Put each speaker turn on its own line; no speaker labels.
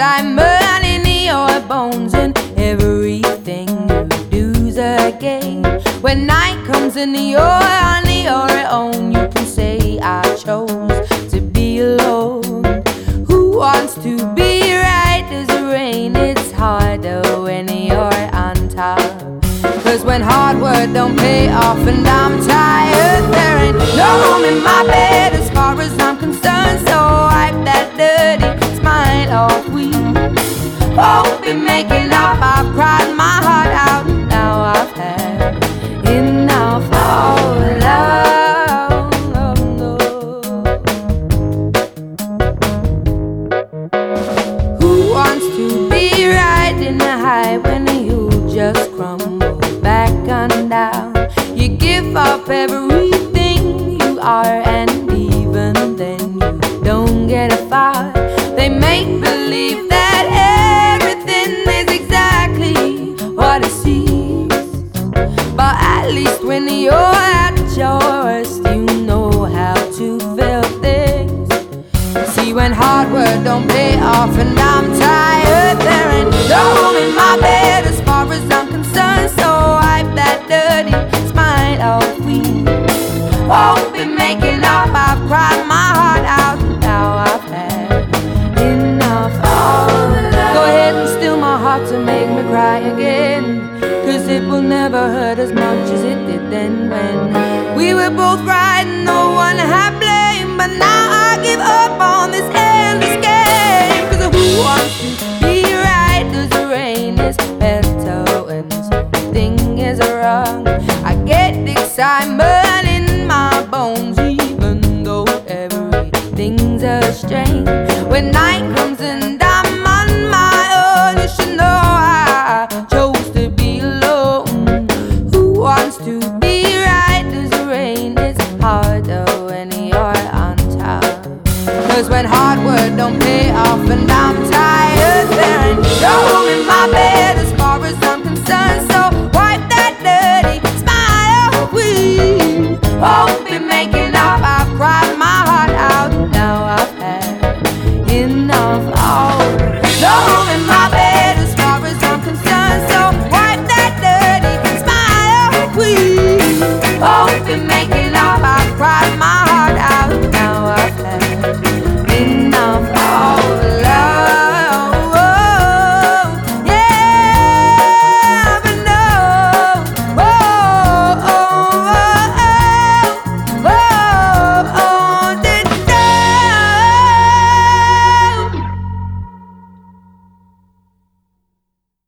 like mud in your bones, and everything you do's a game. When night comes and you're on your own, you can say I chose to be alone. Who wants to be right as the rain? It's harder when you're on top. Cause when hard work don't pay off and I'm tired, there ain't no room in my bed as far as I'm concerned. So wipe that dirty smile off. We won't be making up. I've cried my heart out. Now I've had enough of love. Who wants to be riding the high when you just crumble back on down? You give up everything you are, and even then you don't get far. They make believe that everything is exactly what it seems, but at least when you're at your worst, you know how to feel things. See, when hard work don't pay off and I'm tired, there ain't no room in my bed as far as I'm concerned. So wipe that dirty smile off. We won't be making up. I've cried my heart out. Now I've had enough of love. Go ahead and still my heart to make me cry again, cause it will never hurt as much as it did then, when we were both right and no one had blame. But now I give up on this endless game, cause who wants to